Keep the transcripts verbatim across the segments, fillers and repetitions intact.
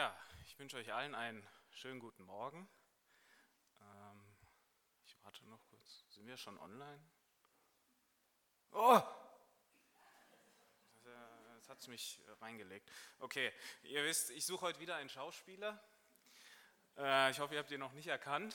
Ja, ich wünsche euch allen einen schönen guten Morgen. Ähm, ich warte noch kurz. Sind wir schon online? Oh! Jetzt hat es mich reingelegt. Okay, ihr wisst, ich suche heute wieder einen Schauspieler. Äh, ich hoffe, ihr habt ihn noch nicht erkannt.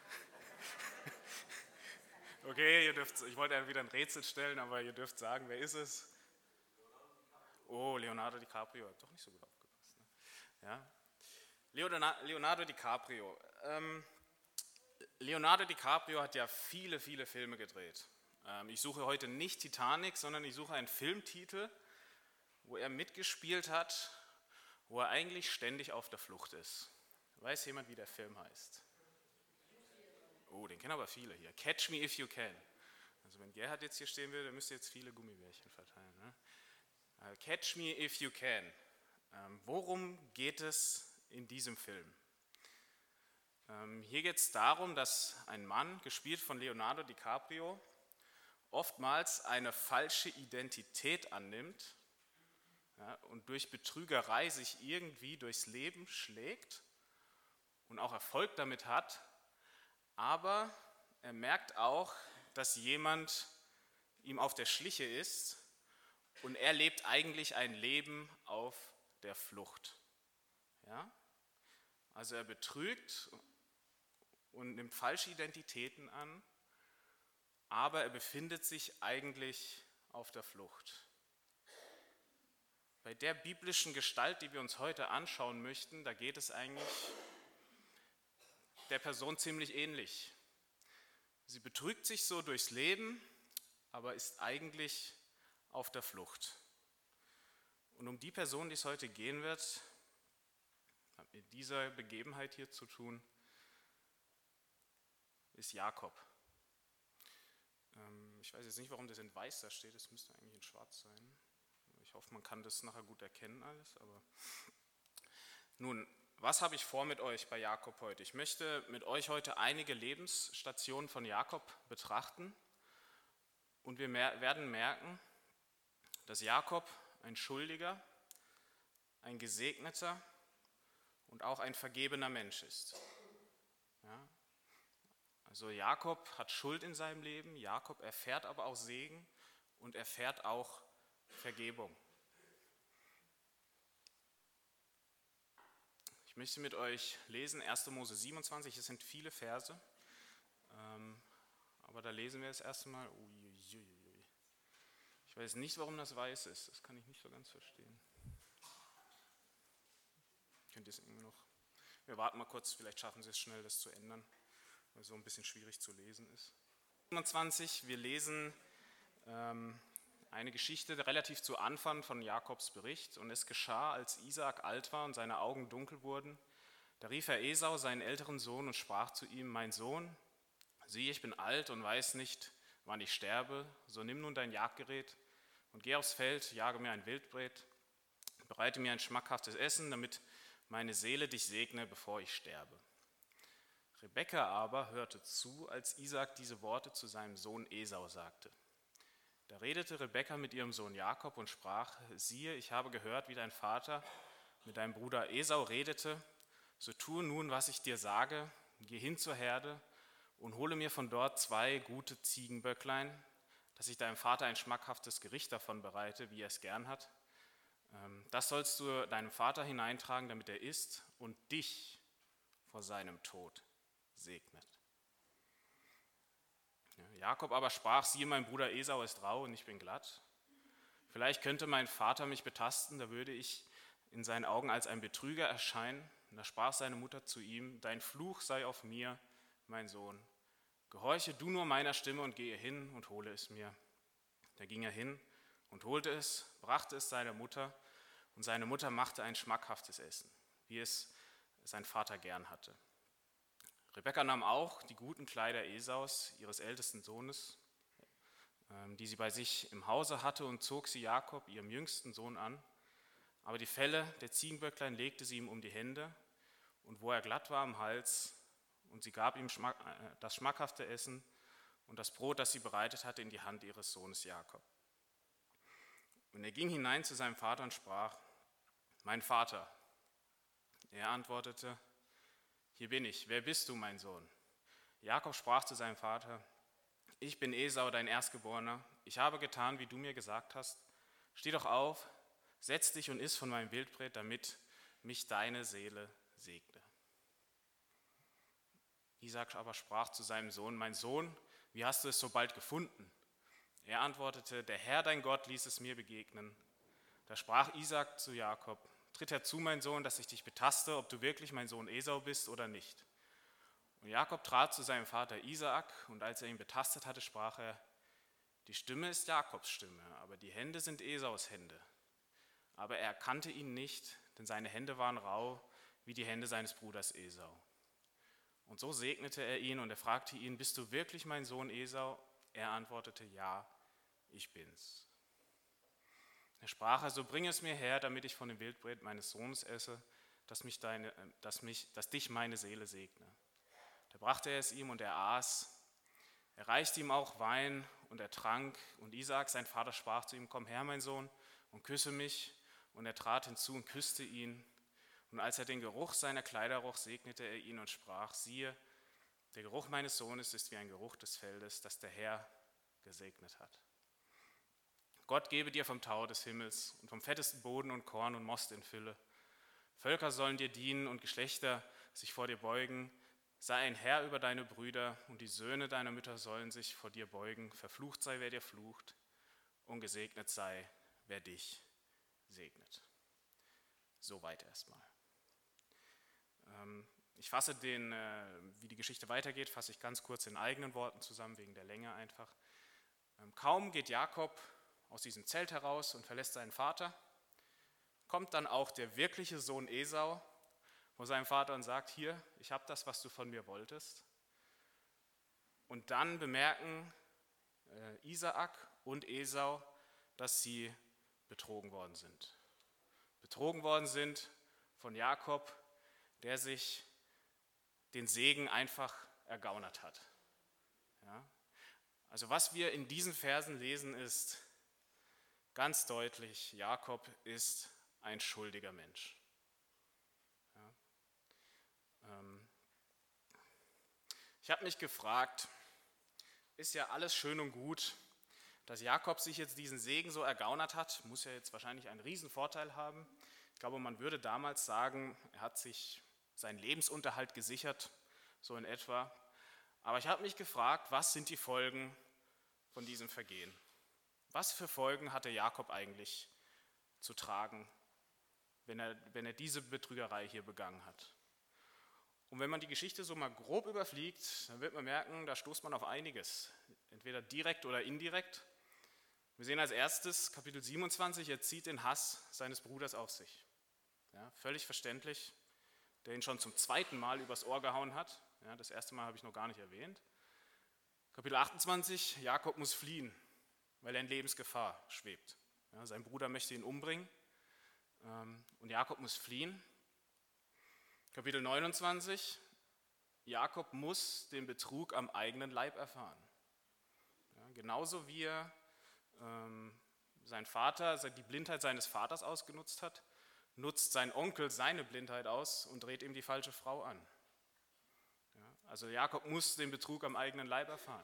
Okay, ihr dürft, ich wollte ja wieder ein Rätsel stellen, aber ihr dürft sagen, wer ist es? Oh, Leonardo DiCaprio, hat doch nicht so gut aufgepasst. Ne? Ja. Leonardo DiCaprio. Ähm, Leonardo DiCaprio hat ja viele, viele Filme gedreht. Ähm, ich suche heute nicht Titanic, sondern ich suche einen Filmtitel, wo er mitgespielt hat, wo er eigentlich ständig auf der Flucht ist. Weiß jemand, wie der Film heißt? Oh, den kennen aber viele hier. Catch Me If You Can. Also wenn Gerhard jetzt hier stehen würde, dann müsste jetzt viele Gummibärchen verteilen. Ne? Catch Me If You Can. Ähm, worum geht es in diesem Film? Ähm, hier geht es darum, dass ein Mann, gespielt von Leonardo DiCaprio, oftmals eine falsche Identität annimmt, ja, und durch Betrügerei sich irgendwie durchs Leben schlägt und auch Erfolg damit hat, aber er merkt auch, dass jemand ihm auf der Schliche ist und er lebt eigentlich ein Leben auf der Flucht. Ja? Also er betrügt und nimmt falsche Identitäten an, aber er befindet sich eigentlich auf der Flucht. Bei der biblischen Gestalt, die wir uns heute anschauen möchten, da geht es eigentlich der Person ziemlich ähnlich. Sie betrügt sich so durchs Leben, aber ist eigentlich auf der Flucht. Und um die Person, die es heute gehen wird, hat mit dieser Begebenheit hier zu tun, ist Jakob. Ich weiß jetzt nicht, warum das in weiß da steht, es müsste eigentlich in schwarz sein. Ich hoffe, man kann das nachher gut erkennen alles. Aber nun, was habe ich vor mit euch bei Jakob heute? Ich möchte mit euch heute einige Lebensstationen von Jakob betrachten und wir mer- werden merken, dass Jakob ein Schuldiger, ein Gesegneter und auch ein vergebener Mensch ist. Ja? Also Jakob hat Schuld in seinem Leben, Jakob erfährt aber auch Segen und erfährt auch Vergebung. Ich möchte mit euch lesen erster Mose siebenundzwanzig, es sind viele Verse, ähm, aber da lesen wir das erste Mal. Uiuiui. Ich weiß nicht, warum das weiß ist, das kann ich nicht so ganz verstehen. Könnt ihr es irgendwie noch? Wir warten mal kurz, vielleicht schaffen sie es schnell, das zu ändern, weil es so ein bisschen schwierig zu lesen ist. siebenundzwanzig, wir lesen ähm, eine Geschichte relativ zu Anfang von Jakobs Bericht. Und es geschah, als Isaak alt war und seine Augen dunkel wurden, da rief er Esau, seinen älteren Sohn, und sprach zu ihm: Mein Sohn, siehe, ich bin alt und weiß nicht, wann ich sterbe, so nimm nun dein Jagdgerät und geh aufs Feld, jage mir ein Wildbret, bereite mir ein schmackhaftes Essen, damit meine Seele dich segne, bevor ich sterbe. Rebekka aber hörte zu, als Isaak diese Worte zu seinem Sohn Esau sagte. Da redete Rebekka mit ihrem Sohn Jakob und sprach: Siehe, ich habe gehört, wie dein Vater mit deinem Bruder Esau redete. So tue nun, was ich dir sage. Geh hin zur Herde und hole mir von dort zwei gute Ziegenböcklein, dass ich deinem Vater ein schmackhaftes Gericht davon bereite, wie er es gern hat. Das sollst du deinem Vater hineintragen, damit er isst und dich vor seinem Tod segnet. Jakob aber sprach: Siehe, mein Bruder Esau ist rau und ich bin glatt. Vielleicht könnte mein Vater mich betasten, da würde ich in seinen Augen als ein Betrüger erscheinen. Und da sprach seine Mutter zu ihm: Dein Fluch sei auf mir, mein Sohn. Gehorche du nur meiner Stimme und gehe hin und hole es mir. Da ging er hin und holte es, brachte es seiner Mutter, und seine Mutter machte ein schmackhaftes Essen, wie es sein Vater gern hatte. Rebekka nahm auch die guten Kleider Esaus, ihres ältesten Sohnes, die sie bei sich im Hause hatte, und zog sie Jakob, ihrem jüngsten Sohn, an. Aber die Felle der Ziegenböcklein legte sie ihm um die Hände, und wo er glatt war am Hals, und sie gab ihm das schmackhafte Essen und das Brot, das sie bereitet hatte, in die Hand ihres Sohnes Jakob. Und er ging hinein zu seinem Vater und sprach: Mein Vater. Er antwortete, hier bin ich, wer bist du, mein Sohn? Jakob sprach zu seinem Vater, ich bin Esau, dein Erstgeborener, ich habe getan, wie du mir gesagt hast. Steh doch auf, setz dich und iss von meinem Wildbret, damit mich deine Seele segne. Isaak aber sprach zu seinem Sohn, mein Sohn, wie hast du es so bald gefunden? Er antwortete, der Herr, dein Gott, ließ es mir begegnen. Da sprach Isaak zu Jakob, tritt herzu, mein Sohn, dass ich dich betaste, ob du wirklich mein Sohn Esau bist oder nicht. Und Jakob trat zu seinem Vater Isaak, und als er ihn betastet hatte, sprach er, die Stimme ist Jakobs Stimme, aber die Hände sind Esaus Hände. Aber er erkannte ihn nicht, denn seine Hände waren rau, wie die Hände seines Bruders Esau. Und so segnete er ihn, und er fragte ihn, bist du wirklich mein Sohn Esau? Er antwortete, ja, ich bin's. Er sprach, also bring es mir her, damit ich von dem Wildbret meines Sohnes esse, dass, mich deine, dass, mich, dass dich meine Seele segne. Da brachte er es ihm, und er aß. Er reichte ihm auch Wein, und er trank. Und Isaak, sein Vater, sprach zu ihm, komm her, mein Sohn, und küsse mich. Und er trat hinzu und küsste ihn. Und als er den Geruch seiner Kleider roch, segnete er ihn und sprach, siehe, der Geruch meines Sohnes ist wie ein Geruch des Feldes, das der Herr gesegnet hat. Gott gebe dir vom Tau des Himmels und vom fettesten Boden und Korn und Most in Fülle. Völker sollen dir dienen und Geschlechter sich vor dir beugen. Sei ein Herr über deine Brüder, und die Söhne deiner Mütter sollen sich vor dir beugen. Verflucht sei, wer dir flucht, und gesegnet sei, wer dich segnet. Soweit erstmal. Ich fasse den, wie die Geschichte weitergeht, fasse ich ganz kurz in eigenen Worten zusammen, wegen der Länge einfach. Kaum geht Jakob aus diesem Zelt heraus und verlässt seinen Vater, kommt dann auch der wirkliche Sohn Esau vor seinem Vater und sagt, hier, ich habe das, was du von mir wolltest. Und dann bemerken äh, Isaak und Esau, dass sie betrogen worden sind. Betrogen worden sind von Jakob, der sich den Segen einfach ergaunert hat. Ja? Also was wir in diesen Versen lesen, ist ganz deutlich, Jakob ist ein schuldiger Mensch. Ja? Ähm ich habe mich gefragt, ist ja alles schön und gut, dass Jakob sich jetzt diesen Segen so ergaunert hat, muss ja jetzt wahrscheinlich einen riesen Vorteil haben. Ich glaube, man würde damals sagen, er hat sich seinen Lebensunterhalt gesichert, so in etwa. Aber ich habe mich gefragt, was sind die Folgen von diesem Vergehen? Was für Folgen hatte Jakob eigentlich zu tragen, wenn er, wenn er diese Betrügerei hier begangen hat? Und wenn man die Geschichte so mal grob überfliegt, dann wird man merken, da stoßt man auf einiges, entweder direkt oder indirekt. Wir sehen als erstes Kapitel siebenundzwanzig, er zieht den Hass seines Bruders auf sich. Ja, völlig verständlich, der ihn schon zum zweiten Mal übers Ohr gehauen hat. Ja, das erste Mal habe ich noch gar nicht erwähnt. Kapitel achtundzwanzig, Jakob muss fliehen, weil er in Lebensgefahr schwebt. Ja, sein Bruder möchte ihn umbringen ähm, und Jakob muss fliehen. Kapitel neunundzwanzig, Jakob muss den Betrug am eigenen Leib erfahren. Ja, genauso wie er ähm, sein Vater, die Blindheit seines Vaters ausgenutzt hat, nutzt sein Onkel seine Blindheit aus und dreht ihm die falsche Frau an. Ja, also Jakob muss den Betrug am eigenen Leib erfahren.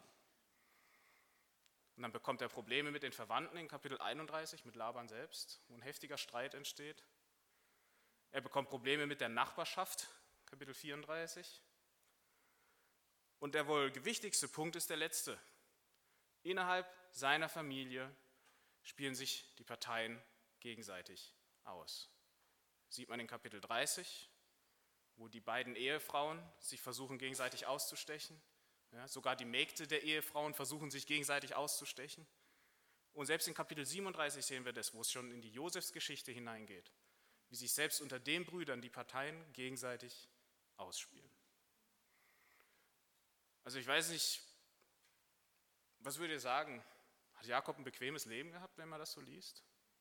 Und dann bekommt er Probleme mit den Verwandten in Kapitel einunddreißig, mit Laban selbst, wo ein heftiger Streit entsteht. Er bekommt Probleme mit der Nachbarschaft, Kapitel vierunddreißig. Und der wohl gewichtigste Punkt ist der letzte. Innerhalb seiner Familie spielen sich die Parteien gegenseitig aus. Sieht man in Kapitel dreißig, wo die beiden Ehefrauen sich versuchen gegenseitig auszustechen. Ja, sogar die Mägde der Ehefrauen versuchen sich gegenseitig auszustechen. Und selbst in Kapitel siebenunddreißig sehen wir das, wo es schon in die Josefsgeschichte hineingeht, wie sich selbst unter den Brüdern die Parteien gegenseitig ausspielen. Also ich weiß nicht, was würdet ihr sagen? Hat Jakob ein bequemes Leben gehabt, wenn man das so liest?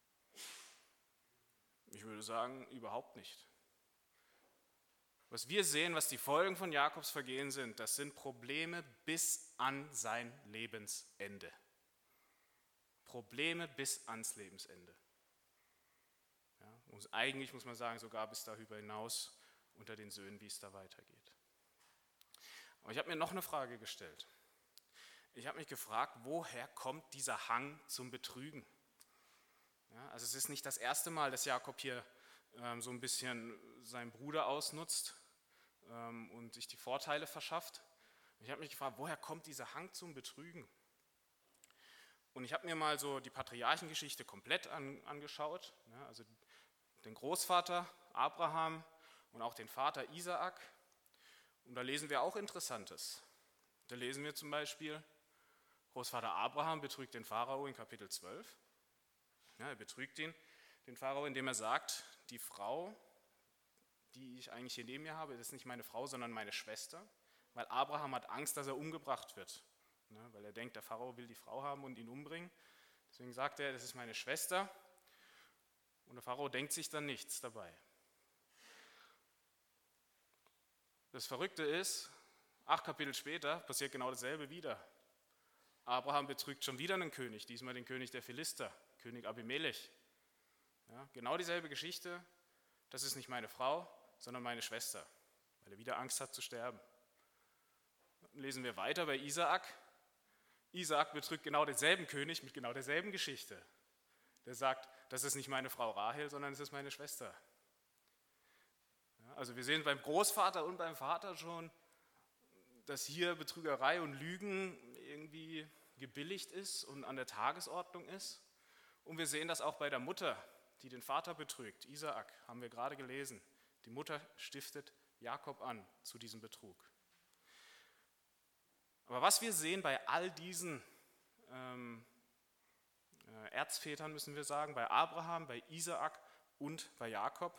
Ich würde sagen, überhaupt nicht. Was wir sehen, was die Folgen von Jakobs Vergehen sind, das sind Probleme bis an sein Lebensende. Probleme bis ans Lebensende. Ja, und eigentlich muss man sagen, sogar bis darüber hinaus, unter den Söhnen, wie es da weitergeht. Aber ich habe mir noch eine Frage gestellt. Ich habe mich gefragt, woher kommt dieser Hang zum Betrügen? Ja, also es ist nicht das erste Mal, dass Jakob hier ähm, so ein bisschen seinen Bruder ausnutzt ähm, und sich die Vorteile verschafft. Ich habe mich gefragt, woher kommt dieser Hang zum Betrügen? Und ich habe mir mal so die Patriarchengeschichte komplett an, angeschaut, ja, also den Großvater Abraham und auch den Vater Isaak. Und da lesen wir auch Interessantes. Da lesen wir zum Beispiel, Großvater Abraham betrügt den Pharao in Kapitel zwölf. Ja, er betrügt ihn, den Pharao, indem er sagt, die Frau, die ich eigentlich hier neben mir habe, das ist nicht meine Frau, sondern meine Schwester, weil Abraham hat Angst, dass er umgebracht wird, ne, weil er denkt, der Pharao will die Frau haben und ihn umbringen. Deswegen sagt er, das ist meine Schwester, und der Pharao denkt sich dann nichts dabei. Das Verrückte ist, acht Kapitel später passiert genau dasselbe wieder. Abraham betrügt schon wieder einen König, diesmal den König der Philister, König Abimelech. Ja, genau dieselbe Geschichte, das ist nicht meine Frau, sondern meine Schwester, weil er wieder Angst hat zu sterben. Dann lesen wir weiter bei Isaak. Isaak betrügt genau denselben König mit genau derselben Geschichte. Der sagt, das ist nicht meine Frau Rahel, sondern es ist meine Schwester. Ja, also wir sehen beim Großvater und beim Vater schon, dass hier Betrügerei und Lügen irgendwie gebilligt ist und an der Tagesordnung ist. Und wir sehen das auch bei der Mutter, die den Vater betrügt. Isaak, haben wir gerade gelesen. Die Mutter stiftet Jakob an zu diesem Betrug. Aber was wir sehen bei all diesen ähm, äh, Erzvätern, müssen wir sagen, bei Abraham, bei Isaak und bei Jakob,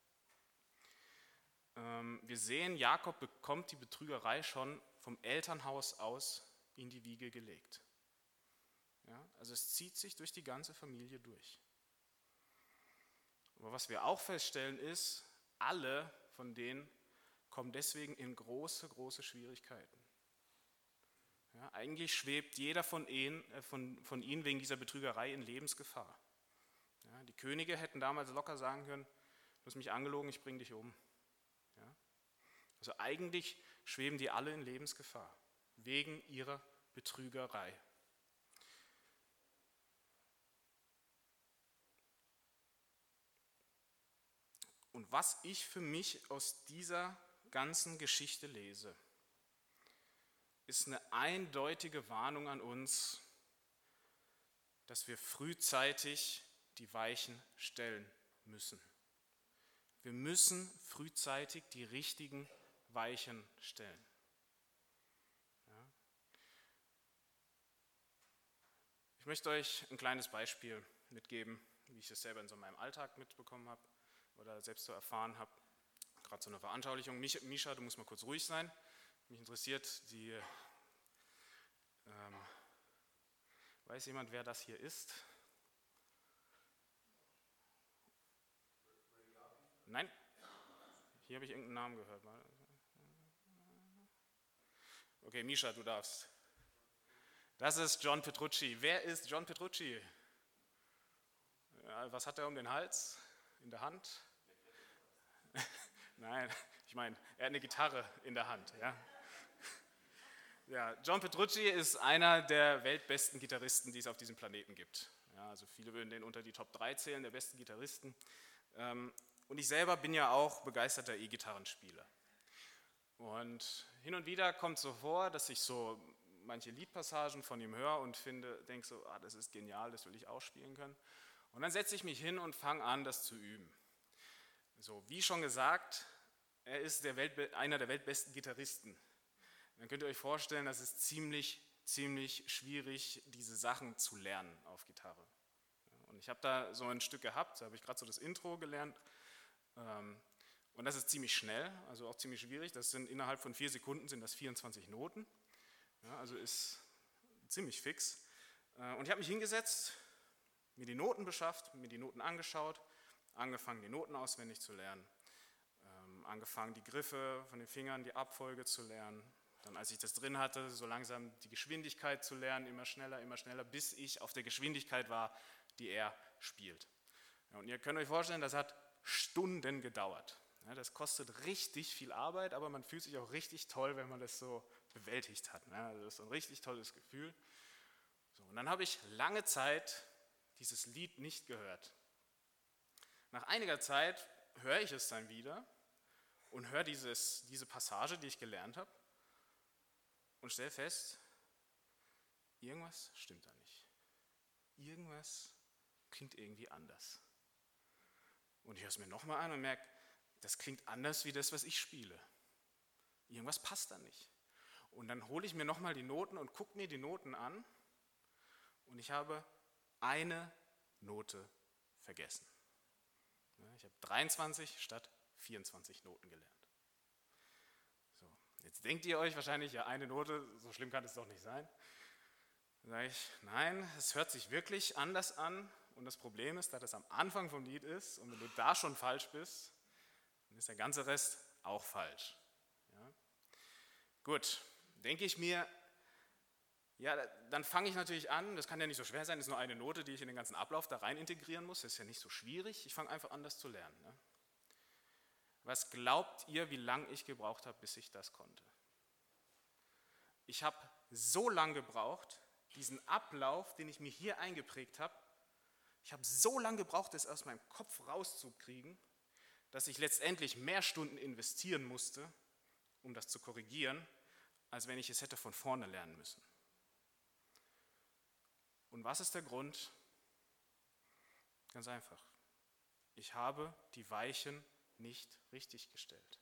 ähm, wir sehen, Jakob bekommt die Betrügerei schon vom Elternhaus aus in die Wiege gelegt. Ja, also es zieht sich durch die ganze Familie durch. Aber was wir auch feststellen ist, alle von denen kommen deswegen in große, große Schwierigkeiten. Ja, eigentlich schwebt jeder von ihnen, äh, von, von ihnen wegen dieser Betrügerei in Lebensgefahr. Ja, die Könige hätten damals locker sagen können, du hast mich angelogen, ich bringe dich um. Ja, also eigentlich schweben die alle in Lebensgefahr, wegen ihrer Betrügerei. Und was ich für mich aus dieser ganzen Geschichte lese, ist eine eindeutige Warnung an uns, dass wir frühzeitig die Weichen stellen müssen. Wir müssen frühzeitig die richtigen Weichen stellen. Ja. Ich möchte euch ein kleines Beispiel mitgeben, wie ich es selber in so meinem Alltag mitbekommen habe oder selbst so erfahren habe. Gerade so eine Veranschaulichung. Mischa, du musst mal kurz ruhig sein. Mich interessiert, die, ähm, weiß jemand, wer das hier ist? Nein? Hier habe ich irgendeinen Namen gehört. Okay, Mischa, du darfst. Das ist John Petrucci. Wer ist John Petrucci? Ja, was hat er um den Hals? In der Hand? Nein, ich meine, er hat eine Gitarre in der Hand. Ja. Ja, John Petrucci ist einer der weltbesten Gitarristen, die es auf diesem Planeten gibt. Ja, also viele würden den unter die Top drei zählen, der besten Gitarristen. Und ich selber bin ja auch begeisterter E-Gitarrenspieler. Und hin und wieder kommt es so vor, dass ich so manche Liedpassagen von ihm höre und finde, denke so, ah, das ist genial, das will ich auch spielen können. Und dann setze ich mich hin und fange an, das zu üben. So, wie schon gesagt, er ist der Welt, einer der weltbesten Gitarristen. Dann könnt ihr euch vorstellen, das ist ziemlich, ziemlich schwierig, diese Sachen zu lernen auf Gitarre. Und ich habe da so ein Stück gehabt, da habe ich gerade so das Intro gelernt. Und das ist ziemlich schnell, also auch ziemlich schwierig. Das sind innerhalb von vier Sekunden sind das vierundzwanzig Noten. Ja, also ist ziemlich fix. Und ich habe mich hingesetzt, mir die Noten beschafft, mir die Noten angeschaut, angefangen, die Noten auswendig zu lernen, ähm, angefangen, die Griffe von den Fingern, die Abfolge zu lernen. Dann, als ich das drin hatte, so langsam die Geschwindigkeit zu lernen, immer schneller, immer schneller, bis ich auf der Geschwindigkeit war, die er spielt. Ja, und ihr könnt euch vorstellen, das hat Stunden gedauert. Ja, das kostet richtig viel Arbeit, aber man fühlt sich auch richtig toll, wenn man das so bewältigt hat. Ja, also das ist ein richtig tolles Gefühl. So, und dann habe ich lange Zeit dieses Lied nicht gehört. Nach einiger Zeit höre ich es dann wieder und höre dieses, diese Passage, die ich gelernt habe, und stelle fest, irgendwas stimmt da nicht. Irgendwas klingt irgendwie anders. Und ich höre es mir nochmal an und merke, das klingt anders wie das, was ich spiele. Irgendwas passt da nicht. Und dann hole ich mir nochmal die Noten und gucke mir die Noten an und ich habe eine Note vergessen. Ich habe dreiundzwanzig statt vierundzwanzig Noten gelernt. So, jetzt denkt ihr euch wahrscheinlich, ja, eine Note, so schlimm kann es doch nicht sein. Dann sage ich, nein, es hört sich wirklich anders an. Und das Problem ist, dass es am Anfang vom Lied ist und wenn du da schon falsch bist, dann ist der ganze Rest auch falsch. Ja? Gut, denke ich mir, ja, dann fange ich natürlich an, das kann ja nicht so schwer sein, das ist nur eine Note, die ich in den ganzen Ablauf da rein integrieren muss, das ist ja nicht so schwierig, ich fange einfach an, das zu lernen. Ne? Was glaubt ihr, wie lange ich gebraucht habe, bis ich das konnte? Ich habe so lange gebraucht, diesen Ablauf, den ich mir hier eingeprägt habe, ich habe so lange gebraucht, das aus meinem Kopf rauszukriegen, dass ich letztendlich mehr Stunden investieren musste, um das zu korrigieren, als wenn ich es hätte von vorne lernen müssen. Und was ist der Grund? Ganz einfach. Ich habe die Weichen nicht richtig gestellt.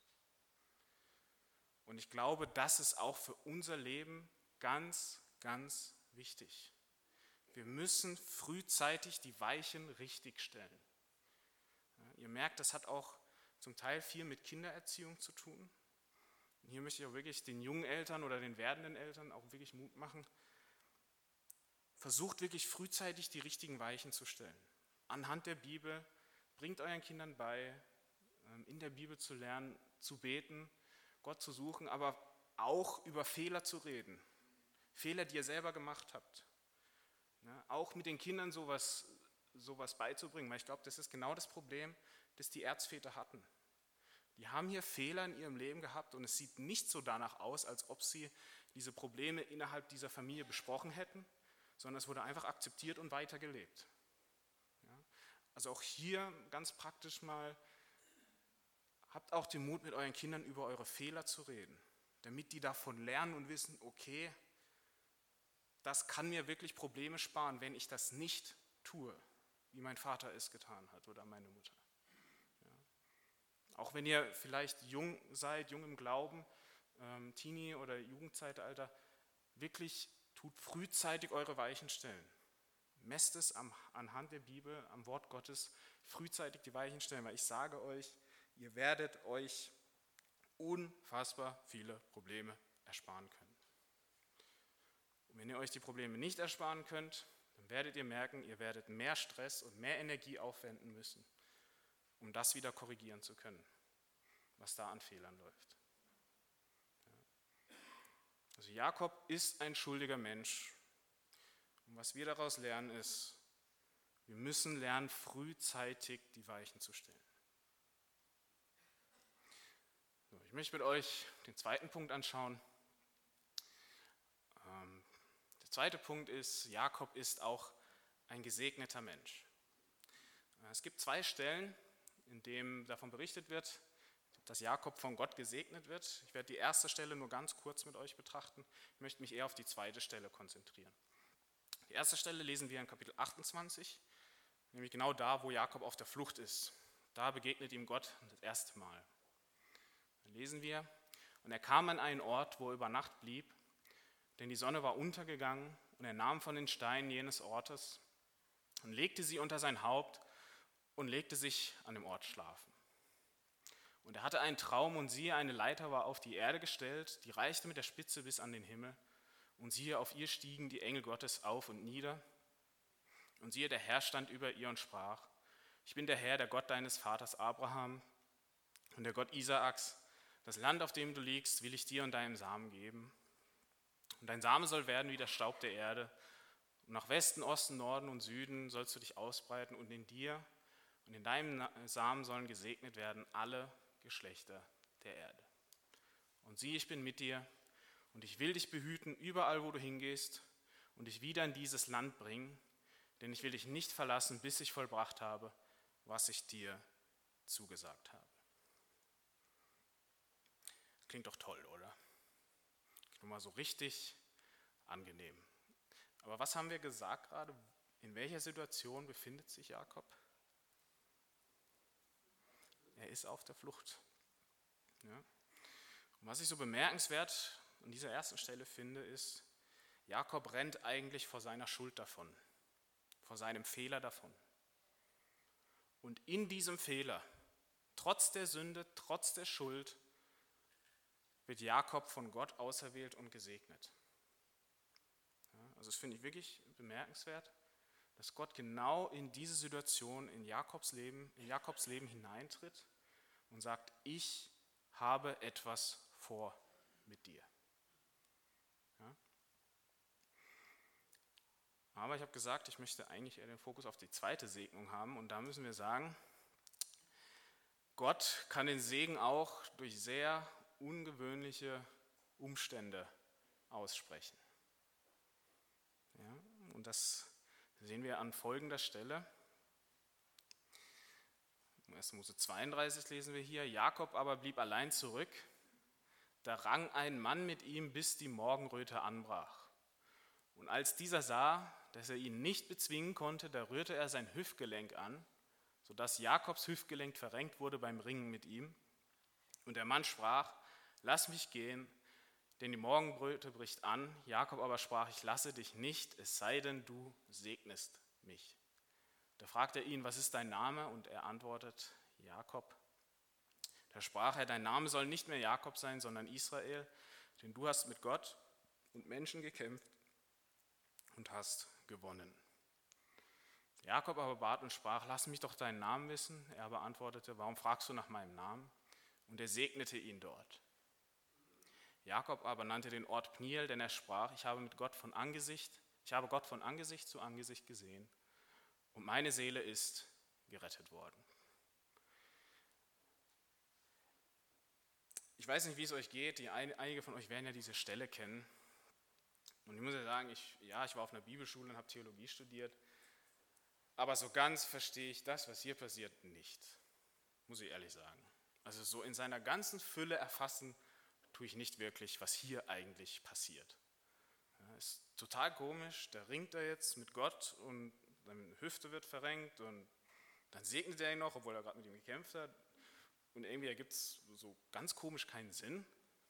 Und ich glaube, das ist auch für unser Leben ganz, ganz wichtig. Wir müssen frühzeitig die Weichen richtig stellen. Ja, ihr merkt, das hat auch zum Teil viel mit Kindererziehung zu tun. Und hier möchte ich auch wirklich den jungen Eltern oder den werdenden Eltern auch wirklich Mut machen. Versucht wirklich frühzeitig die richtigen Weichen zu stellen. Anhand der Bibel, bringt euren Kindern bei, in der Bibel zu lernen, zu beten, Gott zu suchen, aber auch über Fehler zu reden. Fehler, die ihr selber gemacht habt. Ja, auch mit den Kindern sowas, sowas beizubringen, weil ich glaube, das ist genau das Problem, das die Erzväter hatten. Die haben hier Fehler in ihrem Leben gehabt und es sieht nicht so danach aus, als ob sie diese Probleme innerhalb dieser Familie besprochen hätten, sondern es wurde einfach akzeptiert und weitergelebt. Ja, also auch hier ganz praktisch mal, habt auch den Mut, mit euren Kindern über eure Fehler zu reden, damit die davon lernen und wissen, okay, das kann mir wirklich Probleme sparen, wenn ich das nicht tue, wie mein Vater es getan hat oder meine Mutter. Ja. Auch wenn ihr vielleicht jung seid, jung im Glauben, ähm, Teenie- oder Jugendzeitalter, wirklich tut frühzeitig eure Weichen stellen. Messt es am, anhand der Bibel, am Wort Gottes, frühzeitig die Weichen stellen, weil ich sage euch, ihr werdet euch unfassbar viele Probleme ersparen können. Und wenn ihr euch die Probleme nicht ersparen könnt, dann werdet ihr merken, ihr werdet mehr Stress und mehr Energie aufwenden müssen, um das wieder korrigieren zu können, was da an Fehlern läuft. Ja. Also Jakob ist ein schuldiger Mensch. Und was wir daraus lernen ist, wir müssen lernen, frühzeitig die Weichen zu stellen. So, ich möchte mit euch den zweiten Punkt anschauen. Ähm, der zweite Punkt ist, Jakob ist auch ein gesegneter Mensch. Es gibt zwei Stellen, in denen davon berichtet wird, dass Jakob von Gott gesegnet wird. Ich werde die erste Stelle nur ganz kurz mit euch betrachten. Ich möchte mich eher auf die zweite Stelle konzentrieren. Die erste Stelle lesen wir in Kapitel achtundzwanzig, nämlich genau da, wo Jakob auf der Flucht ist. Da begegnet ihm Gott das erste Mal. Da lesen wir, und er kam an einen Ort, wo er über Nacht blieb, denn die Sonne war untergegangen, und er nahm von den Steinen jenes Ortes und legte sie unter sein Haupt und legte sich an dem Ort schlafen. Und er hatte einen Traum, und siehe, eine Leiter war auf die Erde gestellt, die reichte mit der Spitze bis an den Himmel. Und siehe, auf ihr stiegen die Engel Gottes auf und nieder. Und siehe, der Herr stand über ihr und sprach, ich bin der Herr, der Gott deines Vaters Abraham und der Gott Isaaks. Das Land, auf dem du liegst, will ich dir und deinem Samen geben. Und dein Same soll werden wie der Staub der Erde. Und nach Westen, Osten, Norden und Süden sollst du dich ausbreiten. Und in dir und in deinem Samen sollen gesegnet werden alle Geschlechter der Erde. Und sieh, ich bin mit dir und ich will dich behüten, überall wo du hingehst und dich wieder in dieses Land bringen, denn ich will dich nicht verlassen, bis ich vollbracht habe, was ich dir zugesagt habe. Klingt doch toll, oder? Nur mal so richtig angenehm. Aber was haben wir gesagt gerade? In welcher Situation befindet sich Jakob? Er ist auf der Flucht. Ja. Und was ich so bemerkenswert an dieser ersten Stelle finde, ist, Jakob rennt eigentlich vor seiner Schuld davon, vor seinem Fehler davon. Und in diesem Fehler, trotz der Sünde, trotz der Schuld, wird Jakob von Gott auserwählt und gesegnet. Ja, also das finde ich wirklich bemerkenswert, dass Gott genau in diese Situation in Jakobs Leben, in Jakobs Leben hineintritt und sagt, ich habe etwas vor mit dir. Ja? Aber ich habe gesagt, ich möchte eigentlich eher den Fokus auf die zweite Segnung haben und da müssen wir sagen, Gott kann den Segen auch durch sehr ungewöhnliche Umstände aussprechen. Ja? Und das sehen wir an folgender Stelle. Im ersten Mose zweiunddreißig lesen wir hier, Jakob aber blieb allein zurück, da rang ein Mann mit ihm, bis die Morgenröte anbrach. Und als dieser sah, dass er ihn nicht bezwingen konnte, da rührte er sein Hüftgelenk an, sodass Jakobs Hüftgelenk verrenkt wurde beim Ringen mit ihm. Und der Mann sprach, lass mich gehen, denn die Morgenröte bricht an. Jakob aber sprach, ich lasse dich nicht, es sei denn, du segnest mich. Da fragte er ihn, was ist dein Name? Und er antwortet, Jakob. Da sprach er, dein Name soll nicht mehr Jakob sein, sondern Israel, denn du hast mit Gott und Menschen gekämpft und hast gewonnen. Jakob aber bat und sprach, lass mich doch deinen Namen wissen. Er aber antwortete, warum fragst du nach meinem Namen? Und er segnete ihn dort. Jakob aber nannte den Ort Pniel, denn er sprach, ich habe mit Gott von Angesicht, ich habe Gott von Angesicht zu Angesicht gesehen und meine Seele ist gerettet worden. Ich weiß nicht, wie es euch geht, die ein, einige von euch werden ja diese Stelle kennen. Und ich muss ja sagen, ich, ja, ich war auf einer Bibelschule und habe Theologie studiert, aber so ganz verstehe ich das, was hier passiert, nicht, muss ich ehrlich sagen. Also so in seiner ganzen Fülle erfassen tue ich nicht wirklich, was hier eigentlich passiert. Ja, ist total komisch, da ringt er jetzt mit Gott und seine Hüfte wird verrenkt und dann segnet er ihn noch, obwohl er gerade mit ihm gekämpft hat. Und irgendwie ergibt es so ganz komisch keinen Sinn.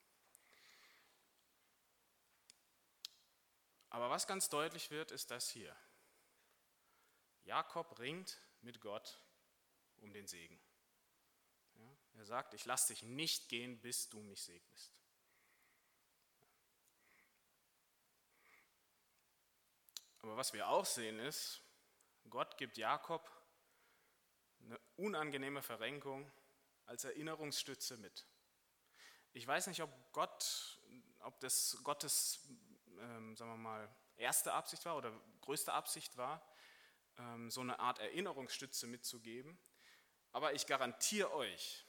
Aber was ganz deutlich wird, ist das hier. Jakob ringt mit Gott um den Segen. Ja, er sagt, ich lasse dich nicht gehen, bis du mich segnest. Aber was wir auch sehen ist, Gott gibt Jakob eine unangenehme Verrenkung als Erinnerungsstütze mit. Ich weiß nicht, ob Gott, ob das Gottes, ähm, sagen wir mal, erste Absicht war oder größte Absicht war, ähm, so eine Art Erinnerungsstütze mitzugeben. Aber ich garantiere euch,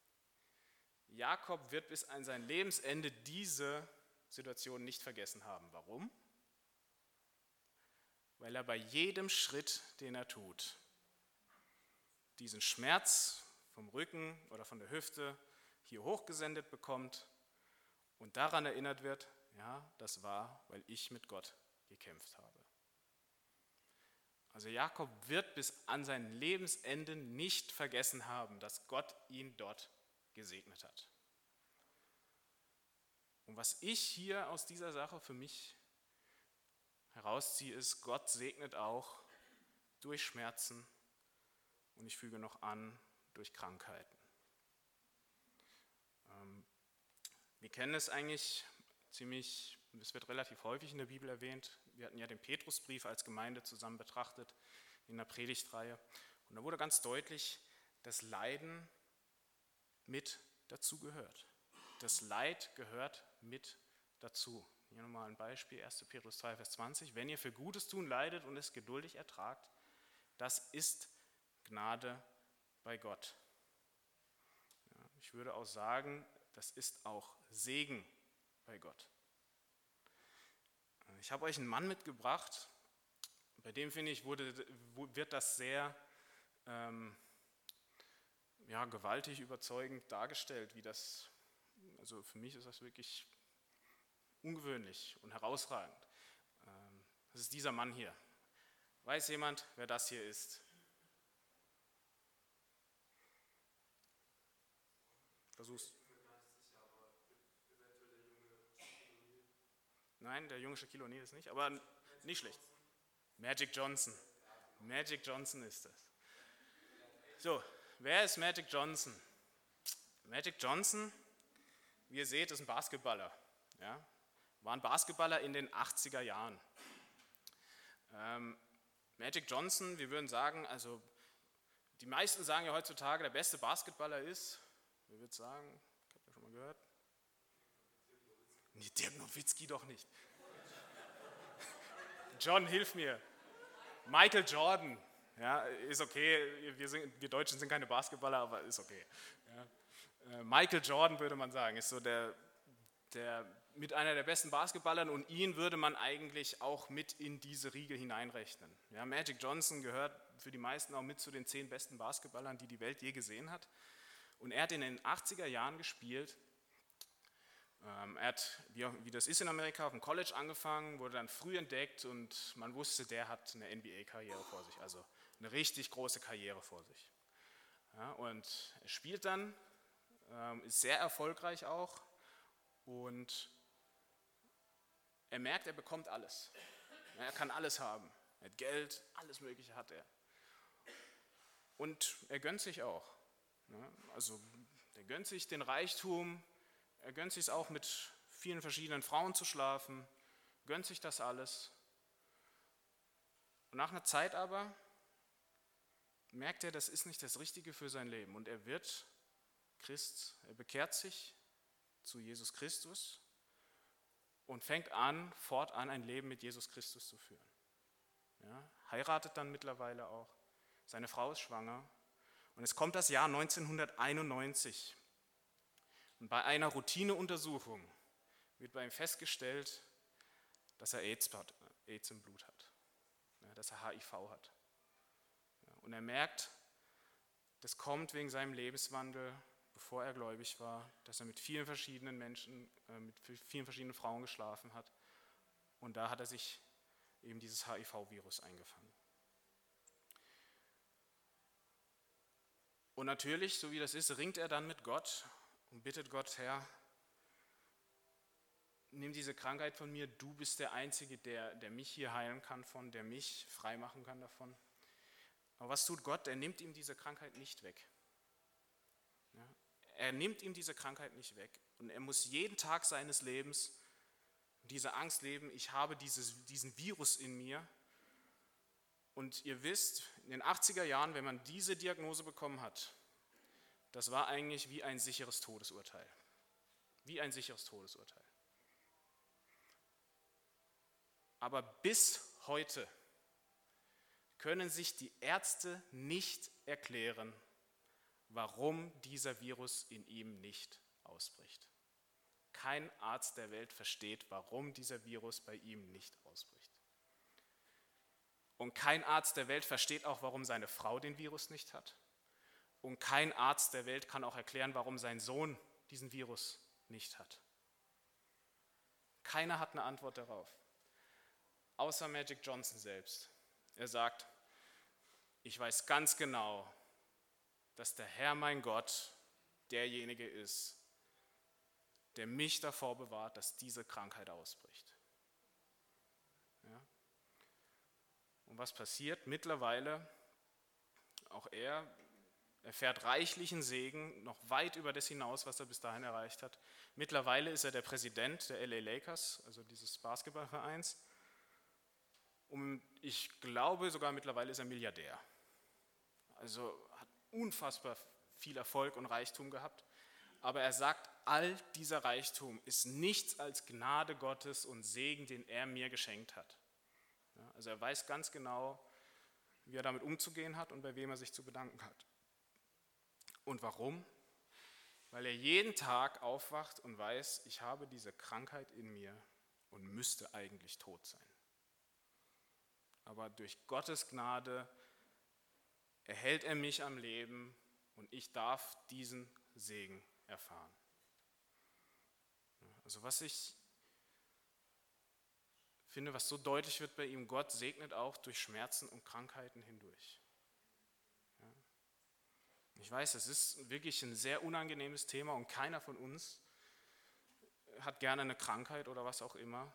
Jakob wird bis an sein Lebensende diese Situation nicht vergessen haben. Warum? Weil er bei jedem Schritt, den er tut, diesen Schmerz vom Rücken oder von der Hüfte hier hochgesendet bekommt und daran erinnert wird, ja, das war, weil ich mit Gott gekämpft habe. Also Jakob wird bis an sein Lebensende nicht vergessen haben, dass Gott ihn dort gesegnet hat. Und was ich hier aus dieser Sache für mich herausziehe, ist, Gott segnet auch durch Schmerzen und ich füge noch an, durch Krankheiten. Ähm, wir kennen es eigentlich ziemlich, es wird relativ häufig in der Bibel erwähnt. Wir hatten ja den Petrusbrief als Gemeinde zusammen betrachtet in der Predigtreihe. Und da wurde ganz deutlich, dass Leiden mit dazu gehört. Das Leid gehört mit dazu. Hier nochmal ein Beispiel, erster Petrus zwei, Vers zwanzig. Wenn ihr für Gutes tun leidet und es geduldig ertragt, das ist Gnade bei Gott. Ja, ich würde auch sagen, das ist auch Segen bei Gott. Ich habe euch einen Mann mitgebracht, bei dem finde ich, wurde, wird das sehr ähm, ja, gewaltig überzeugend dargestellt, wie das, also für mich ist das wirklich ungewöhnlich und herausragend. Ähm, das ist dieser Mann hier. Weiß jemand, wer das hier ist? Versuch's. Nein, der junge Shaquille O'Neal ist nicht, aber nicht schlecht. Magic Johnson. Magic Johnson ist das. So, wer ist Magic Johnson? Magic Johnson, wie ihr seht, ist ein Basketballer. Ja? War ein Basketballer in den achtziger Jahren. Ähm, Magic Johnson, wir würden sagen, also die meisten sagen ja heutzutage, der beste Basketballer ist, wer würde sagen, ich habe ja schon mal gehört, nee, Dirk Nowitzki doch nicht. John, hilf mir. Michael Jordan, ja, ist okay, wir, sind, wir Deutschen sind keine Basketballer, aber ist okay. Ja. Michael Jordan würde man sagen, ist so der, der mit einer der besten Basketballern und ihn würde man eigentlich auch mit in diese Riege hineinrechnen. Ja, Magic Johnson gehört für die meisten auch mit zu den zehn besten Basketballern, die die Welt je gesehen hat. Und er hat in den achtziger Jahren gespielt. Ähm, er hat, wie, wie das ist in Amerika, auf dem College angefangen, wurde dann früh entdeckt und man wusste, der hat eine N B A-Karriere vor sich, also eine richtig große Karriere vor sich. Ja, und er spielt dann, ähm, ist sehr erfolgreich auch und er merkt, er bekommt alles. Er kann alles haben. Er hat Geld, alles Mögliche hat er. Und er gönnt sich auch. Also er gönnt sich den Reichtum, er gönnt sich es auch mit vielen verschiedenen Frauen zu schlafen, gönnt sich das alles. Und nach einer Zeit aber merkt er, das ist nicht das Richtige für sein Leben. Und er wird Christ, er bekehrt sich zu Jesus Christus und fängt an, fortan ein Leben mit Jesus Christus zu führen. Ja, heiratet dann mittlerweile auch. Seine Frau ist schwanger. Und es kommt das Jahr neunzehnhunderteinundneunzig. Und bei einer Routineuntersuchung wird bei ihm festgestellt, dass er AIDS, hat, AIDS im Blut hat. Ja, dass er H I V hat. Ja, und er merkt, das kommt wegen seinem Lebenswandel, bevor er gläubig war, dass er mit vielen verschiedenen Menschen, äh, mit vielen verschiedenen Frauen geschlafen hat. Und da hat er sich eben dieses H I V-Virus eingefangen. Und natürlich, so wie das ist, ringt er dann mit Gott und bittet Gott, Herr, nimm diese Krankheit von mir, du bist der Einzige, der, der mich hier heilen kann von, der mich frei machen kann davon. Aber was tut Gott? Er nimmt ihm diese Krankheit nicht weg. Ja? Er nimmt ihm diese Krankheit nicht weg. Und er muss jeden Tag seines Lebens diese Angst leben, ich habe dieses, diesen Virus in mir. Und ihr wisst, in den achtziger Jahren, wenn man diese Diagnose bekommen hat, das war eigentlich wie ein sicheres Todesurteil. Wie ein sicheres Todesurteil. Aber bis heute können sich die Ärzte nicht erklären, warum dieser Virus in ihm nicht ausbricht. Kein Arzt der Welt versteht, warum dieser Virus bei ihm nicht ausbricht. Und kein Arzt der Welt versteht auch, warum seine Frau den Virus nicht hat. Und kein Arzt der Welt kann auch erklären, warum sein Sohn diesen Virus nicht hat. Keiner hat eine Antwort darauf, außer Magic Johnson selbst. Er sagt, ich weiß ganz genau, dass der Herr mein Gott derjenige ist, der mich davor bewahrt, dass diese Krankheit ausbricht. Ja? Und was passiert? Mittlerweile, auch er erfährt reichlichen Segen, noch weit über das hinaus, was er bis dahin erreicht hat. Mittlerweile ist er der Präsident der L A Lakers, also dieses Basketballvereins. Und ich glaube sogar mittlerweile ist er Milliardär. Also hat unfassbar viel Erfolg und Reichtum gehabt. Aber er sagt, all dieser Reichtum ist nichts als Gnade Gottes und Segen, den er mir geschenkt hat. Ja, also er weiß ganz genau, wie er damit umzugehen hat und bei wem er sich zu bedanken hat. Und warum? weil er jeden Tag aufwacht und weiß, ich habe diese Krankheit in mir und müsste eigentlich tot sein. Aber durch Gottes Gnade erhält er mich am Leben und ich darf diesen Segen erfahren. Also was ich finde, was so deutlich wird bei ihm, Gott segnet auch durch Schmerzen und Krankheiten hindurch. Ja. Ich weiß, es ist wirklich ein sehr unangenehmes Thema und keiner von uns hat gerne eine Krankheit oder was auch immer.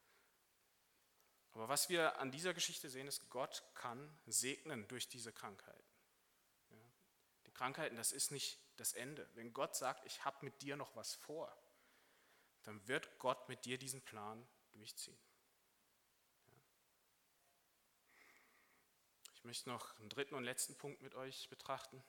Aber was wir an dieser Geschichte sehen, ist, Gott kann segnen durch diese Krankheiten. Ja. Die Krankheiten, das ist nicht das Ende. Wenn Gott sagt, ich habe mit dir noch was vor, dann wird Gott mit dir diesen Plan durchziehen. Ich möchte noch einen dritten und letzten Punkt mit euch betrachten.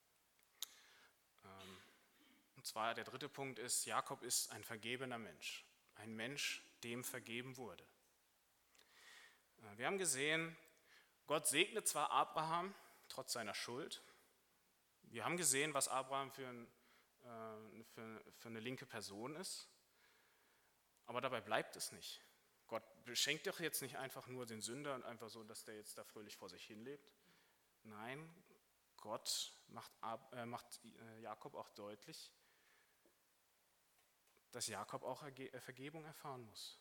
Und zwar der dritte Punkt ist, Jakob ist ein vergebener Mensch. Ein Mensch, dem vergeben wurde. Wir haben gesehen, Gott segnet zwar Abraham trotz seiner Schuld. Wir haben gesehen, was Abraham für, ein, äh, für, für eine linke Person ist. Aber dabei bleibt es nicht. Gott beschenkt doch jetzt nicht einfach nur den Sünder und einfach so, dass der jetzt da fröhlich vor sich hinlebt. Nein, Gott macht, äh, macht äh, Jakob auch deutlich, dass Jakob auch Erge- Vergebung erfahren muss.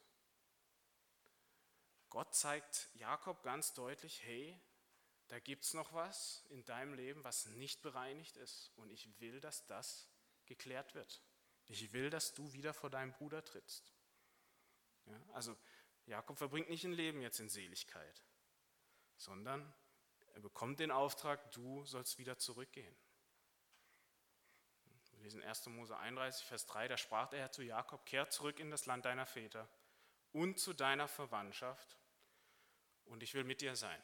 Gott zeigt Jakob ganz deutlich, hey, da gibt es noch was in deinem Leben, was nicht bereinigt ist. Und ich will, dass das geklärt wird. Ich will, dass du wieder vor deinem Bruder trittst. Ja, also Jakob verbringt nicht ein Leben jetzt in Seligkeit, sondern er bekommt den Auftrag, du sollst wieder zurückgehen. Wir lesen erster Mose einunddreißig, Vers drei, da sprach der Herr zu Jakob, kehr zurück in das Land deiner Väter und zu deiner Verwandtschaft und ich will mit dir sein.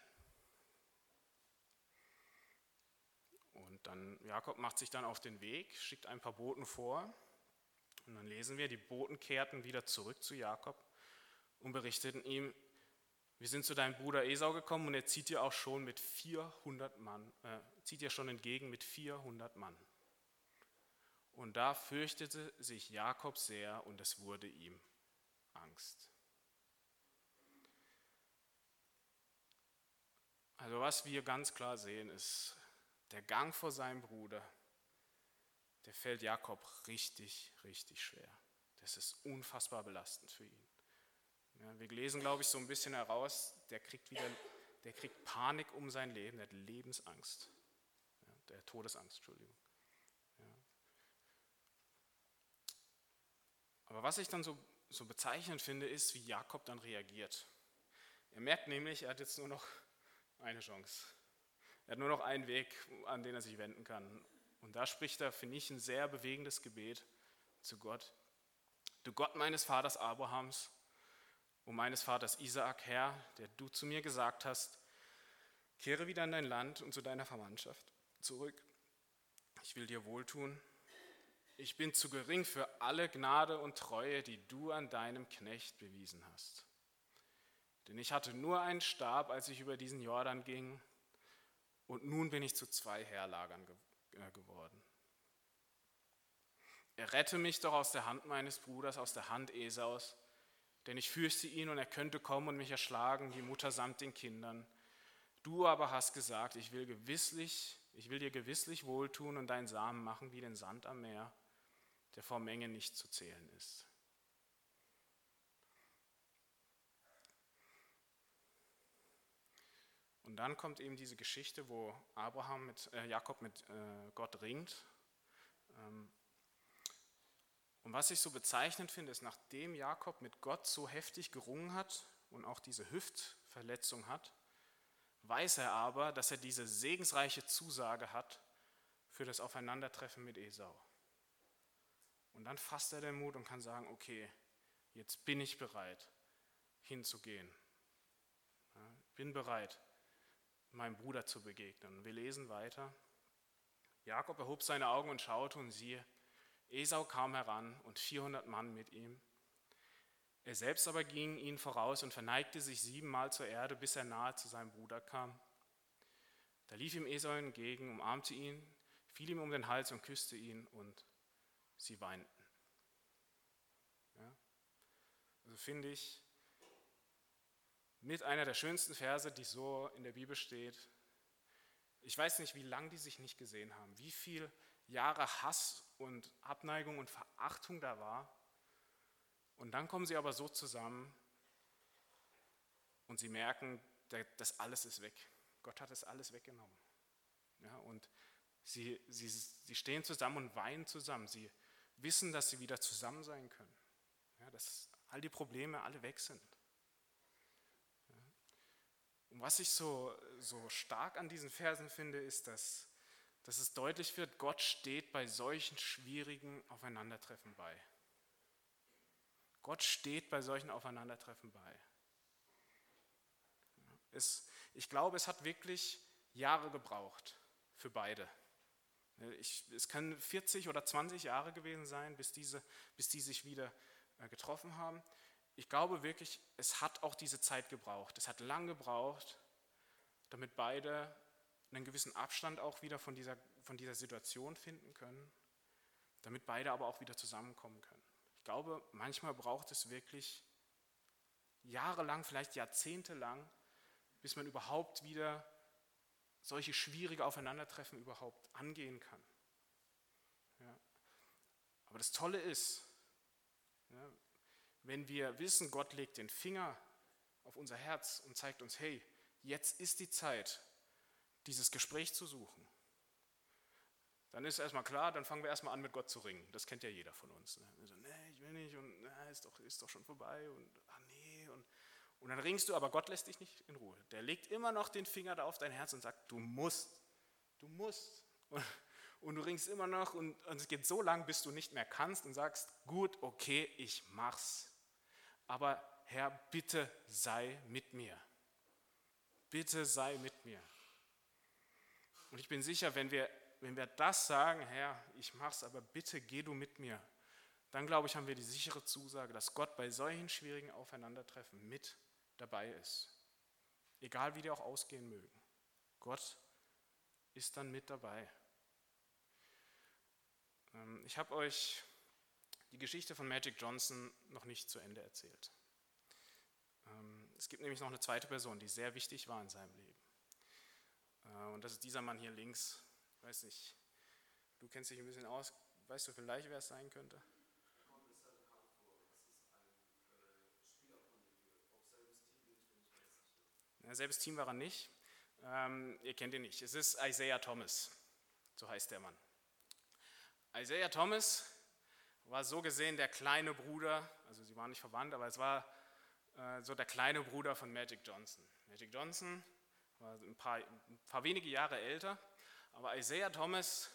Und dann, Jakob macht sich dann auf den Weg, schickt ein paar Boten vor und dann lesen wir, die Boten kehrten wieder zurück zu Jakob und berichteten ihm, wir sind zu deinem Bruder Esau gekommen und er zieht dir auch schon mit vierhundert Mann, äh, zieht dir schon entgegen mit vierhundert Mann. Und da fürchtete sich Jakob sehr und es wurde ihm Angst. Also was wir ganz klar sehen ist, der Gang vor seinem Bruder, der fällt Jakob richtig, richtig schwer. Das ist unfassbar belastend für ihn. Ja, wir lesen, glaube ich, so ein bisschen heraus, der kriegt wieder, der kriegt Panik um sein Leben, der hat Lebensangst, ja, der Todesangst, Entschuldigung. Ja. Aber was ich dann so, so bezeichnend finde, ist, wie Jakob dann reagiert. Er merkt nämlich, er hat jetzt nur noch eine Chance. Er hat nur noch einen Weg, an den er sich wenden kann. Und da spricht er, finde ich, ein sehr bewegendes Gebet zu Gott. Du Gott meines Vaters Abrahams, und meines Vaters Isaak, Herr, der du zu mir gesagt hast, kehre wieder in dein Land und zu deiner Verwandtschaft zurück. Ich will dir wohltun. Ich bin zu gering für alle Gnade und Treue, die du an deinem Knecht bewiesen hast. Denn ich hatte nur einen Stab, als ich über diesen Jordan ging, und nun bin ich zu zwei Heerlagern ge- äh, geworden. Errette mich doch aus der Hand meines Bruders, aus der Hand Esaus, denn ich fürchte ihn und er könnte kommen und mich erschlagen, die Mutter samt den Kindern. Du aber hast gesagt, ich will gewisslich, ich will dir gewisslich wohltun und deinen Samen machen wie den Sand am Meer, der vor Menge nicht zu zählen ist. Und dann kommt eben diese Geschichte, wo Abraham mit äh, Jakob mit äh, Gott ringt. Ähm, Und was ich so bezeichnend finde, ist, nachdem Jakob mit Gott so heftig gerungen hat und auch diese Hüftverletzung hat, weiß er aber, dass er diese segensreiche Zusage hat für das Aufeinandertreffen mit Esau. Und dann fasst er den Mut und kann sagen, okay, jetzt bin ich bereit, hinzugehen. Ja, bin bereit, meinem Bruder zu begegnen. Und wir lesen weiter. Jakob erhob seine Augen und schaute und siehe, Esau kam heran und vierhundert Mann mit ihm. Er selbst aber ging ihnen voraus und verneigte sich siebenmal zur Erde, bis er nahe zu seinem Bruder kam. Da lief ihm Esau entgegen, umarmte ihn, fiel ihm um den Hals und küsste ihn und sie weinten. Ja? Also finde ich mit einer der schönsten Verse, die so in der Bibel steht. Ich weiß nicht, wie lange die sich nicht gesehen haben, wie viele Jahre Hass und Abneigung und Verachtung da war. Und dann kommen sie aber so zusammen und sie merken, das alles ist weg. Gott hat das alles weggenommen. Ja, und sie, sie, sie stehen zusammen und weinen zusammen. Sie wissen, dass sie wieder zusammen sein können. Ja, dass all die Probleme alle weg sind. Ja. Und was ich so, so stark an diesen Versen finde, ist, dass, dass es deutlich wird, Gott steht bei solchen schwierigen Aufeinandertreffen bei. Gott steht bei solchen Aufeinandertreffen bei. Es, ich glaube, es hat wirklich Jahre gebraucht für beide. Ich, es können vierzig oder zwanzig Jahre gewesen sein, bis, diese, bis die sich wieder getroffen haben. Ich glaube wirklich, es hat auch diese Zeit gebraucht. Es hat lang gebraucht, damit beide einen gewissen Abstand auch wieder von dieser, von dieser Situation finden können, damit beide aber auch wieder zusammenkommen können. Ich glaube, manchmal braucht es wirklich jahrelang, vielleicht jahrzehntelang, bis man überhaupt wieder solche schwierige Aufeinandertreffen überhaupt angehen kann. Ja. Aber das Tolle ist, ja, wenn wir wissen, Gott legt den Finger auf unser Herz und zeigt uns, hey, jetzt ist die Zeit, dieses Gespräch zu suchen, dann ist erstmal klar, dann fangen wir erstmal an, mit Gott zu ringen. Das kennt ja jeder von uns. Ne? Wir so, nee, ich will nicht und nee, ist, doch, ist doch schon vorbei und ach nee. Und, und dann ringst du, aber Gott lässt dich nicht in Ruhe. Der legt immer noch den Finger da auf dein Herz und sagt, du musst, du musst. Und, und du ringst immer noch und, und es geht so lang, bis du nicht mehr kannst und sagst, gut, okay, ich mach's. Aber Herr, bitte sei mit mir. Bitte sei mit mir. Und ich bin sicher, wenn wir Wenn wir das sagen, Herr, ich mach's, aber bitte geh du mit mir, dann glaube ich, haben wir die sichere Zusage, dass Gott bei solchen schwierigen Aufeinandertreffen mit dabei ist. Egal wie die auch ausgehen mögen. Gott ist dann mit dabei. Ich habe euch die Geschichte von Magic Johnson noch nicht zu Ende erzählt. Es gibt nämlich noch eine zweite Person, die sehr wichtig war in seinem Leben. Und das ist dieser Mann hier links. Ich weiß nicht, du kennst dich ein bisschen aus, weißt du vielleicht, wer es sein könnte? Ja, selbes Team war er nicht, ähm, ihr kennt ihn nicht, es ist Isaiah Thomas, so heißt der Mann. Isaiah Thomas war so gesehen der kleine Bruder, also sie waren nicht verwandt, aber es war äh, so der kleine Bruder von Magic Johnson. Magic Johnson war ein paar, ein paar wenige Jahre älter. Aber Isaiah Thomas,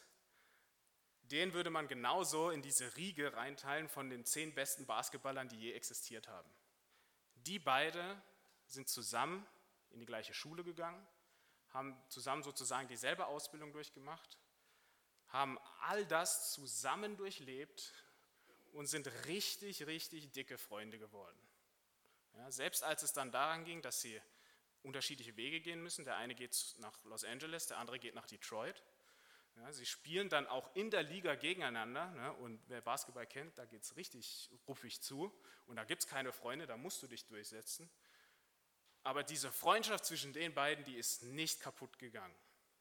den würde man genauso in diese Riege reinteilen von den zehn besten Basketballern, die je existiert haben. Die beide sind zusammen in die gleiche Schule gegangen, haben zusammen sozusagen dieselbe Ausbildung durchgemacht, haben all das zusammen durchlebt und sind richtig, richtig dicke Freunde geworden. Ja, selbst als es dann daran ging, dass sie unterschiedliche Wege gehen müssen. Der eine geht nach Los Angeles, der andere geht nach Detroit. Ja, sie spielen dann auch in der Liga gegeneinander. Ne? Und wer Basketball kennt, da geht es richtig ruppig zu. Und da gibt es keine Freunde, da musst du dich durchsetzen. Aber diese Freundschaft zwischen den beiden, die ist nicht kaputt gegangen.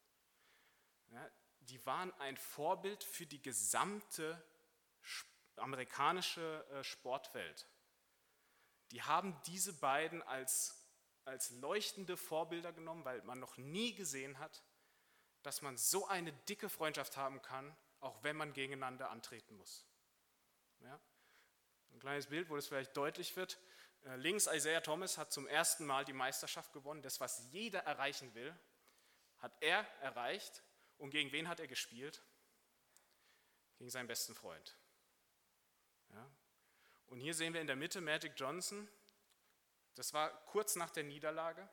Ja, die waren ein Vorbild für die gesamte amerikanische Sportwelt. Die haben diese beiden als als leuchtende Vorbilder genommen, weil man noch nie gesehen hat, dass man so eine dicke Freundschaft haben kann, auch wenn man gegeneinander antreten muss. Ja? Ein kleines Bild, wo das vielleicht deutlich wird. Links Isaiah Thomas hat zum ersten Mal die Meisterschaft gewonnen. Das, was jeder erreichen will, hat er erreicht. Und gegen wen hat er gespielt? Gegen seinen besten Freund. Ja? Und hier sehen wir in der Mitte Magic Johnson. Das war kurz nach der Niederlage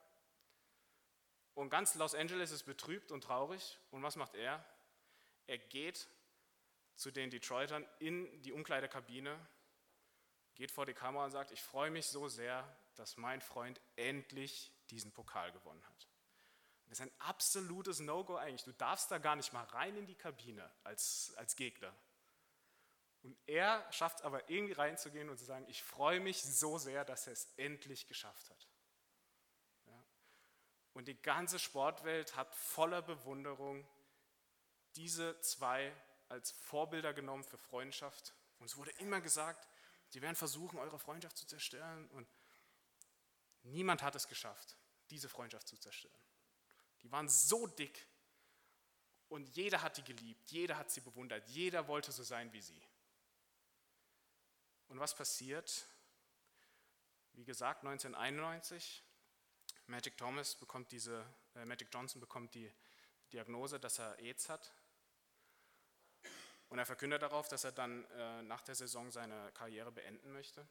und ganz Los Angeles ist betrübt und traurig. Und was macht er? Er geht zu den Detroitern in die Umkleidekabine, geht vor die Kamera und sagt, ich freue mich so sehr, dass mein Freund endlich diesen Pokal gewonnen hat. Das ist ein absolutes No-Go eigentlich. Du darfst da gar nicht mal rein in die Kabine als, als Gegner. Und er schafft es aber irgendwie reinzugehen und zu sagen, ich freue mich so sehr, dass er es endlich geschafft hat. Ja. Und die ganze Sportwelt hat voller Bewunderung diese zwei als Vorbilder genommen für Freundschaft. Und es wurde immer gesagt, sie werden versuchen, eure Freundschaft zu zerstören. Und niemand hat es geschafft, diese Freundschaft zu zerstören. Die waren so dick und jeder hat die geliebt, jeder hat sie bewundert, jeder wollte so sein wie sie. Und was passiert? Wie gesagt, neunzehnhunderteinundneunzig, Magic Thomas bekommt diese, äh, Magic Johnson bekommt die Diagnose, dass er AIDS hat. Und er verkündet darauf, dass er dann äh, nach der Saison seine Karriere beenden möchte.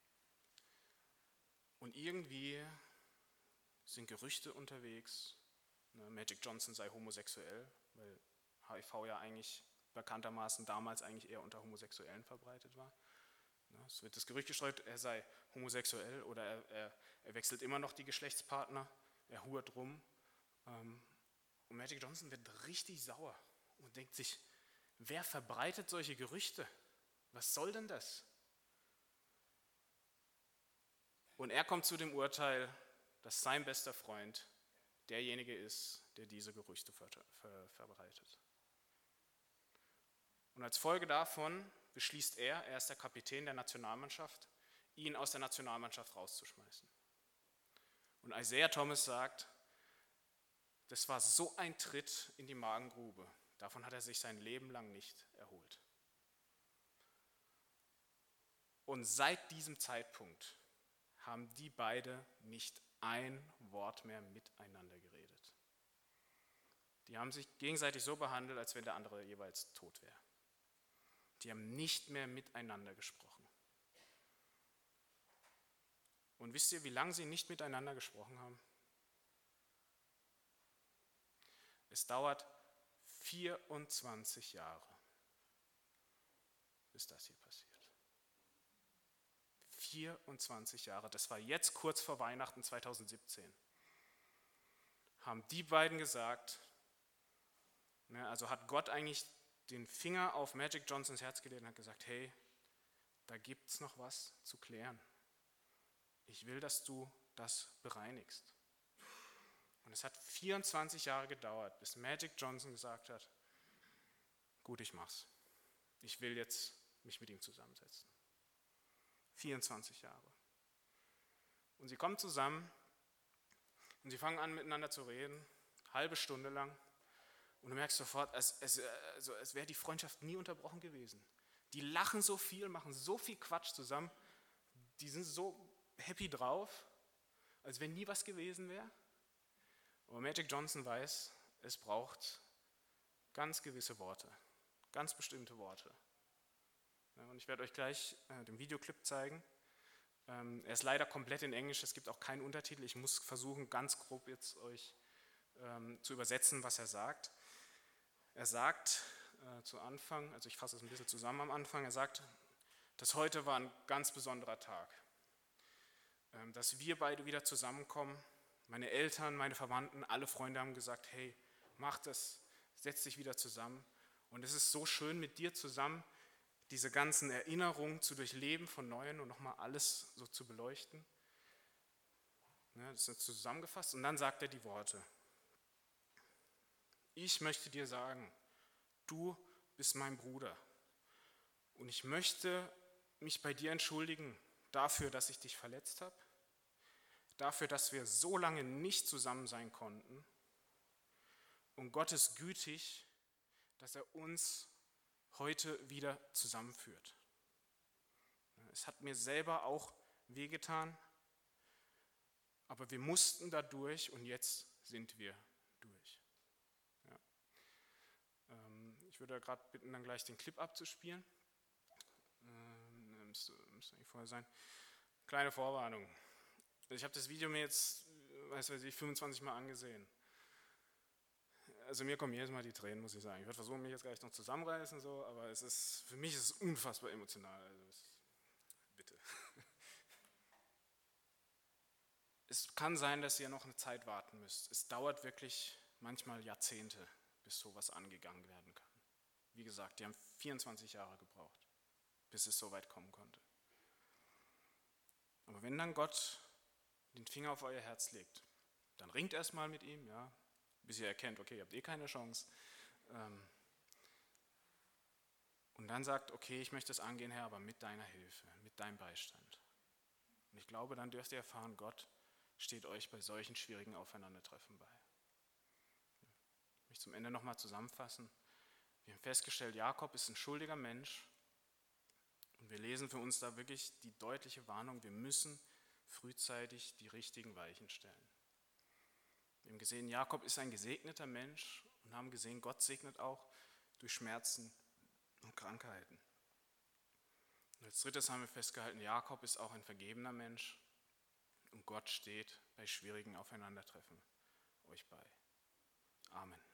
Und irgendwie sind Gerüchte unterwegs, ne, Magic Johnson sei homosexuell, weil H I V ja eigentlich bekanntermaßen damals eigentlich eher unter Homosexuellen verbreitet war. Ne, es wird das Gerücht gestreut, er sei homosexuell oder er, er, er wechselt immer noch die Geschlechtspartner, er hurt rum. Ähm, und Magic Johnson wird richtig sauer und denkt sich, wer verbreitet solche Gerüchte? Was soll denn das? Und er kommt zu dem Urteil, dass sein bester Freund derjenige ist, der diese Gerüchte ver- ver- verbreitet. Und als Folge davon beschließt er, er ist der Kapitän der Nationalmannschaft, ihn aus der Nationalmannschaft rauszuschmeißen. Und Isaiah Thomas sagt, das war so ein Tritt in die Magengrube. Davon hat er sich sein Leben lang nicht erholt. Und seit diesem Zeitpunkt haben die beide nicht ein Wort mehr miteinander geredet. Die haben sich gegenseitig so behandelt, als wenn der andere jeweils tot wäre. Die haben nicht mehr miteinander gesprochen. Und wisst ihr, wie lange sie nicht miteinander gesprochen haben? Es dauert vierundzwanzig Jahre, bis das hier passiert. vierundzwanzig Jahre, das war jetzt kurz vor Weihnachten zweitausendsiebzehn. Haben die beiden gesagt, ne, also hat Gott eigentlich den Finger auf Magic Johnsons Herz gelegt und hat gesagt, hey, da gibt es noch was zu klären. Ich will, dass du das bereinigst. Und es hat vierundzwanzig Jahre gedauert, bis Magic Johnson gesagt hat, gut, ich mach's. Ich will jetzt mich mit ihm zusammensetzen. vierundzwanzig Jahre. Und sie kommen zusammen und sie fangen an miteinander zu reden, halbe Stunde lang. Und du merkst sofort, es, es, also es wäre die Freundschaft nie unterbrochen gewesen. Die lachen so viel, machen so viel Quatsch zusammen, die sind so happy drauf, als wenn nie was gewesen wäre. Aber Magic Johnson weiß, es braucht ganz gewisse Worte, ganz bestimmte Worte. Ja, und ich werde euch gleich äh, den Videoclip zeigen. Ähm, er ist leider komplett in Englisch, es gibt auch keinen Untertitel. Ich muss versuchen, ganz grob jetzt euch ähm, zu übersetzen, was er sagt. Er sagt äh, zu Anfang, also ich fasse es ein bisschen zusammen am Anfang, er sagt, dass heute war ein ganz besonderer Tag, ähm, dass wir beide wieder zusammenkommen. Meine Eltern, meine Verwandten, alle Freunde haben gesagt, hey, mach das, setz dich wieder zusammen. Und es ist so schön, mit dir zusammen diese ganzen Erinnerungen zu durchleben von Neuem und nochmal alles so zu beleuchten. Ja, das ist zusammengefasst. Und dann sagt er die Worte. Ich möchte dir sagen, du bist mein Bruder. Und ich möchte mich bei dir entschuldigen dafür, dass ich dich verletzt habe. Dafür, dass wir so lange nicht zusammen sein konnten. Und Gott ist gütig, dass er uns heute wieder zusammenführt. Es hat mir selber auch wehgetan, aber wir mussten da durch und jetzt sind wir durch. Ja. Ähm, ich würde gerade bitten, dann gleich den Clip abzuspielen. Ähm, müsste, müsste eigentlich vorher sein. Kleine Vorwarnung. Ich habe das Video mir jetzt, weiß weiß ich, fünfundzwanzig Mal angesehen. Also mir kommen jedes Mal die Tränen, muss ich sagen. Ich werde versuchen, mich jetzt gleich noch zusammenreißen, so, aber es ist, für mich ist es unfassbar emotional. Also es, bitte. Es kann sein, dass ihr noch eine Zeit warten müsst. Es dauert wirklich manchmal Jahrzehnte, bis sowas angegangen werden kann. Wie gesagt, die haben vierundzwanzig Jahre gebraucht. bis es so weit kommen konnte. Aber wenn dann Gott den Finger auf euer Herz legt, dann ringt erstmal mit ihm, ja, bis ihr erkennt, okay, ihr habt eh keine Chance. Und dann sagt, okay, ich möchte es angehen, Herr, aber mit deiner Hilfe, mit deinem Beistand. Und ich glaube, dann dürft ihr erfahren, Gott steht euch bei solchen schwierigen Aufeinandertreffen bei. Ich möchte zum Ende nochmal zusammenfassen. Wir haben festgestellt, Jakob ist ein schuldiger Mensch. Und wir lesen für uns da wirklich die deutliche Warnung, wir müssen frühzeitig die richtigen Weichen stellen. Wir haben gesehen, Jakob ist ein gesegneter Mensch und haben gesehen, Gott segnet auch durch Schmerzen und Krankheiten. Und als drittes haben wir festgehalten, Jakob ist auch ein vergebener Mensch und Gott steht bei schwierigen Aufeinandertreffen euch bei. Amen.